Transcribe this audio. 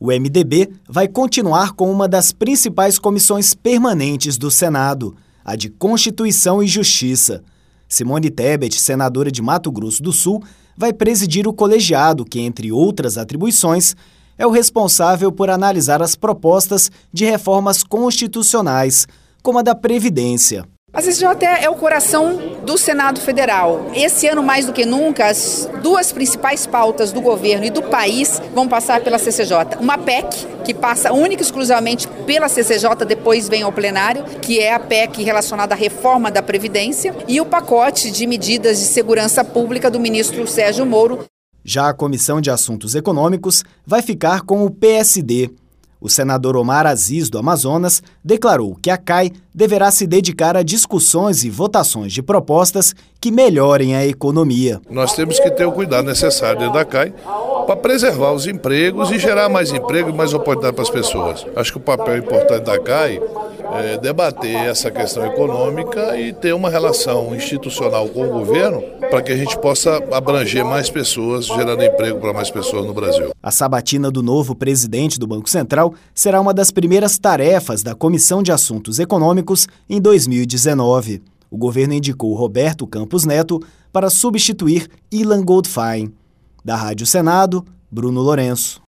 O MDB vai continuar com uma das principais comissões permanentes do Senado, a de Constituição e Justiça. Simone Tebet, senadora de Mato Grosso do Sul, vai presidir o colegiado que, entre outras atribuições, é o responsável por analisar as propostas de reformas constitucionais, como a da Previdência. A CCJ é o coração do Senado Federal. Esse ano, mais do que nunca, as duas principais pautas do governo e do país vão passar pela CCJ. Uma PEC, que passa única e exclusivamente pela CCJ, depois vem ao plenário, que é a PEC relacionada à reforma da Previdência, e o pacote de medidas de segurança pública do ministro Sérgio Moro. Já a Comissão de Assuntos Econômicos vai ficar com o PSD. O senador Omar Aziz, do Amazonas, declarou que a CAI deverá se dedicar a discussões e votações de propostas que melhorem a economia. Nós temos que ter o cuidado necessário dentro da CAI para preservar os empregos e gerar mais emprego e mais oportunidade para as pessoas. Acho que o papel importante da CAI é debater essa questão econômica e ter uma relação institucional com o governo para que a gente possa abranger mais pessoas, gerando emprego para mais pessoas no Brasil. A sabatina do novo presidente do Banco Central será uma das primeiras tarefas da Comissão de Assuntos Econômicos em 2019. O governo indicou Roberto Campos Neto para substituir Ilan Goldfein. Da Rádio Senado, Bruno Lourenço.